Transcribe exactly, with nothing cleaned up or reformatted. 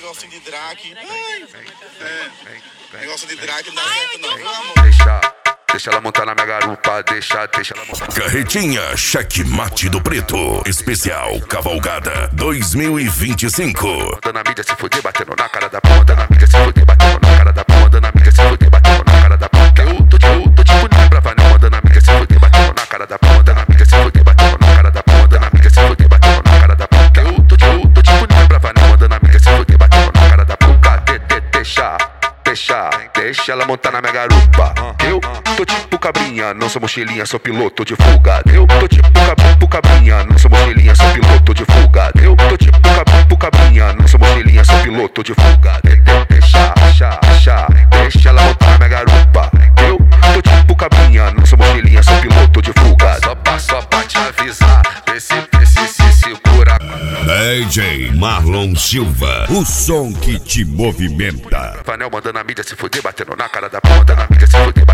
negocinho de drag. Ai, é. Negócio de drag não dá certo não, viu, amor? Deixa, deixa ela montar na minha garupa, deixa, deixa ela montar na Carretinha Checkmate do Preto, especial Cavalgada dois mil e vinte e cinco. Mandando a mídia se fuder, batendo na cara da porra, mandando a mídia se fuder, batendo na cara da porra, mandando a mídia se fuder, batendo na cara da porra. Eu tô tipo, tô tipo nem pra valer, mandando a mídia se fuder, batendo na cara da porra, mandando a mídia se fuder, batendo na cara da porra, mandando a mídia se fuder, batendo na cara da porra. Eu tô tipo, tô tipo nem pra valer, mandando a mídia se fuder, batendo na cara da porra. De, de, deixa, deixa, deixa ela montar na minha garupa. Eu tô tipo cabrinha, não sou mochilinha, sou piloto de fuga. Eu tô tipo cab cabrinha, não sou mochilinha, sou piloto de fuga. Eu tô tipo cab cabrinha, não sou mochilinha, sou piloto de fuga. De, de, deixa, deixa, deixa, deixa ela montar na minha garupa. Eu tô tipo cabrinha, não sou mochilinha, sou piloto de fuga. Só pra, só pra te avisar, esse, esse se segura. D J Marlon Silva, o som que te movimenta. Vanel mandando a mídia se fuder, batendo na cara da porra, mandando a mídia se fuder.